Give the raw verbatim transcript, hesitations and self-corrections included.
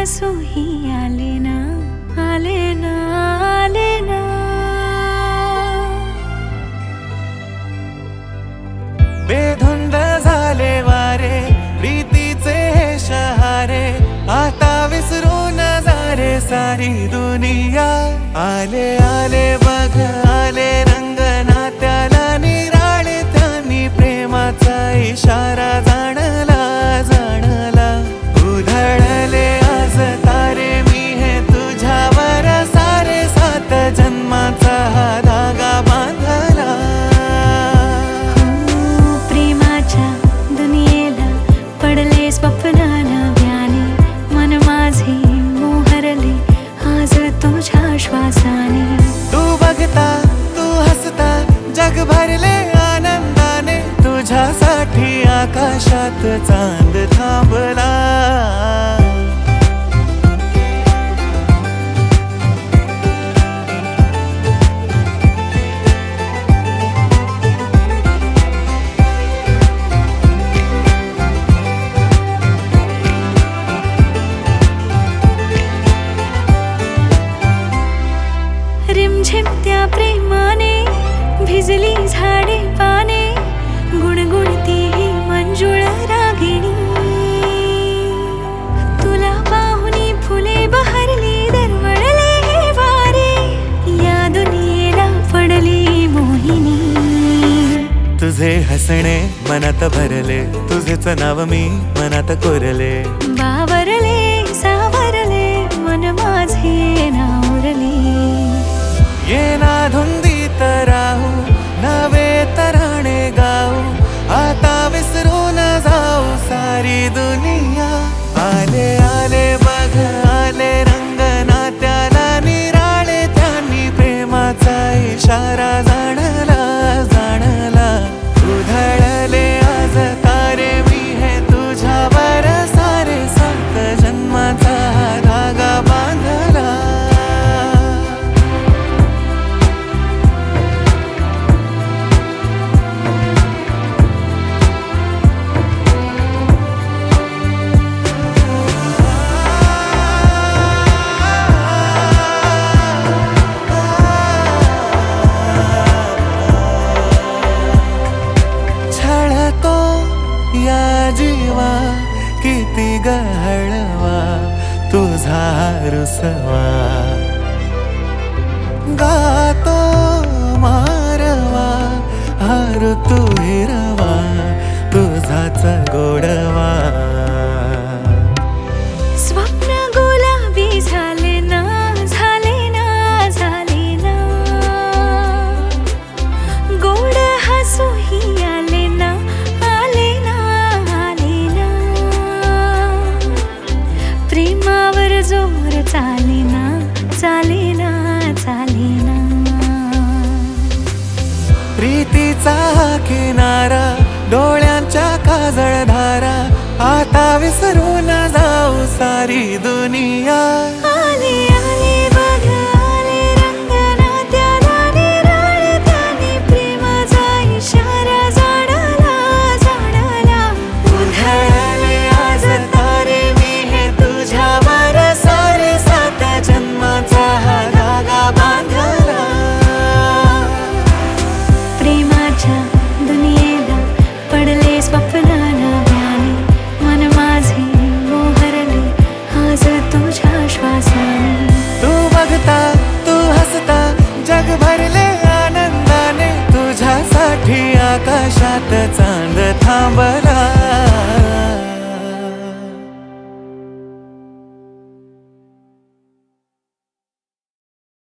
हसूही आले ना, आले ना, आले ना. बेधुंद झाले वारे प्रीतीचे हे शहारे, आता विसरून जारे सारी दुनिया. आले आले बघ आले रंग नात्याला निराळे, त्यांनी प्रेमाचा इशारा जाणला जाणला. उधळले आज तारे मी हे तुझ्यावर सारे, सात जन्माचा हा धागा बांधला. हो, प्रेमाच्या दुनियेला पडले स्वप्न नव्याने, मन माझे मोहरले आज तुझ्या श्वासाने. तू बघता तू हसता जग भरले आनंदाने, तुझ्यासाठी आकाशात चांद थांबला. रिमझिम त्या प्रेमाने भिजली झाडे पाने, गुणगुणती ही मंजुळ रागिणी. तुला पाहुनी फुले बहरली, दरवळले हे वारे, या दुनियेला पडली मोहिनी. तुझे हसणे मनात भरले, तुझेच नाव मी मनात कोरले. बावरले सावरले मन माझे नावरले. ये ना धुंदीत राहू नवे तराणे गाऊ, आता विसरून जाऊ सारी दुनिया. आले आले बघ आले रंग नात्याला निराळे, त्यांनी प्रेमाचा इशारा जाणला जाणला. उधळले आज तारे मी हे तुझ्यावर सारे, सात जन्माचा धागा बांधला. या जीवा किती गहळवा तुझा रुसवा, गातो मारवा हार तू हिरवा तुझाच गोडवा. स्वप्न गुलाबी झाले ना, झाले ना, झाले ना. गोड हसूही आले ना, आले ना, आले ना. प्रेमावर जोर चाले ना, चाले ना, चाले ना. प्रीतीचा किनारा डोळ्यांच्या काजळ धारा, आता विसरून जाऊ सारी दुनिया. आले आले बघ आले रंग नात्याला निराळे, त्यांनी प्रेमाचा इशारा जाणला जाणला. उधळले आज तारे मी हे तुझ्यावर सारे, सात जन्माचा हा धागा बांधला. प्रेमाच्या दुनियेला पडले स्वप्न नव्याने, मन माझे मोहरले आज तुझ्या श्वासाने. तू बघता तू हसता जग भरले आनंदाने, तुझ्यासाठी आकाशात चांद थांबला.